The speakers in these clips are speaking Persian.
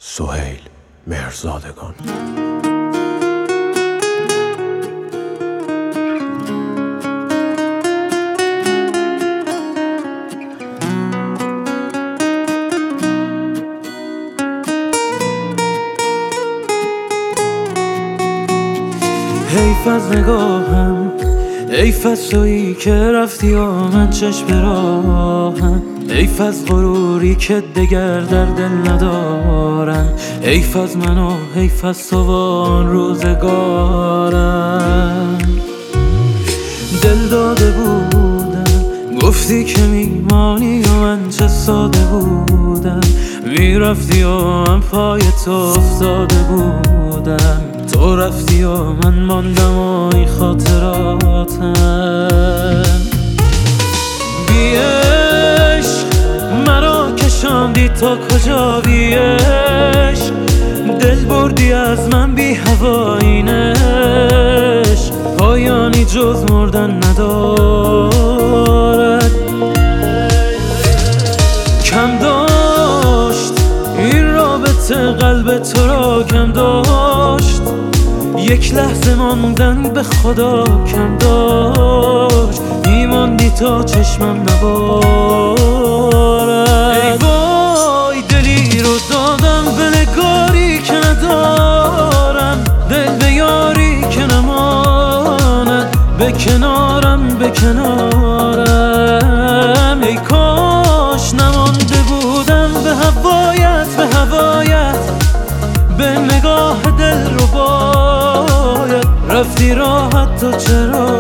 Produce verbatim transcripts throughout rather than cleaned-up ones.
سهیل مهرزادگان. حیف از نگاهم، حیف از تویی که رفتی و من چشم راهم، حیف از غروری که دگر در دل ندارم، حیف از من و حیف از تو و آن روزگارم. دل داده بودم گفتی که میمانی و من چه ساده بودم، میرفتی و من پای تو افتاده بودم، تو رفتی و من ماندم و این خاطراتم. بی عشق مرا کشاندی تا کجا، بی عشق دل بردی از من، بی هوایینش پایانی جز مردن ندارد. کم داشت این رابطه قلب تو را، کم داشت یک لحظه ماندن به خدا، کم داشت میماندی تا چشمم نبارد. ای وای دلی رو دادم به نگاری که ندارم، دل به یاری که نماند به کنارم به کنارم. ای کاش نمانده بودم به هوایت به هوایت، به نگاه دل رو باید رفتی راحت تو چرا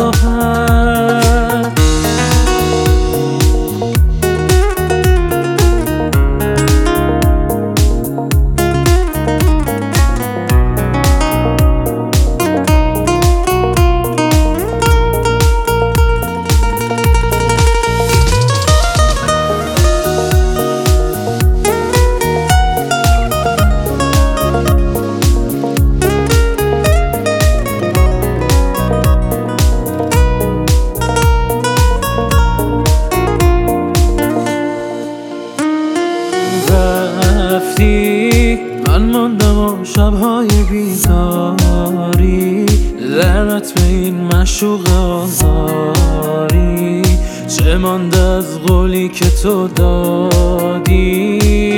رفتی، من ماندم و شبهای بیداری، لعنت به این معشوق آزاری، چه مانده از قولی که تو دادی.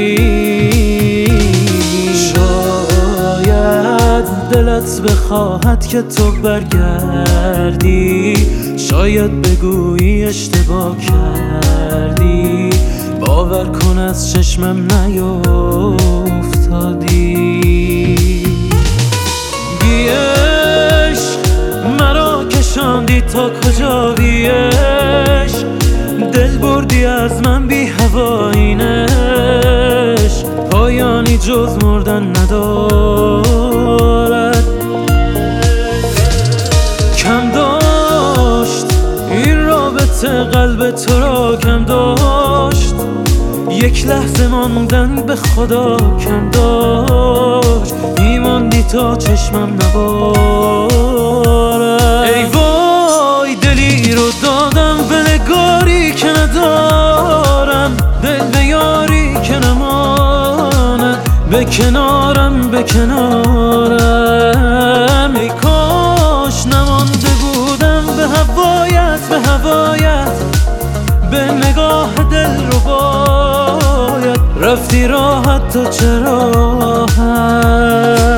شاید دلت بخواهد که تو برگردی، شاید بگویی اشتباه کردی، باور کن از چشمم نیفتادی. بی عشق مرا کشاندی تا کجا، بی عشق دل بردی از من، بی هوایینش پایانی جز مردن ندارد. کم داشت این رابطه قلب تو را، کم داشت یک لحظه ماندن به خدا، کم داشت میماندی تا چشمم نبارد. ای وای دلی رو دادم به نگاری که ندارم، دل به یاری که نماند به کنارم به کنارم. ای کاش نمانده بودم به هوایت به هوایت، به نگاه دل رو باید رفتی راحت تو چرا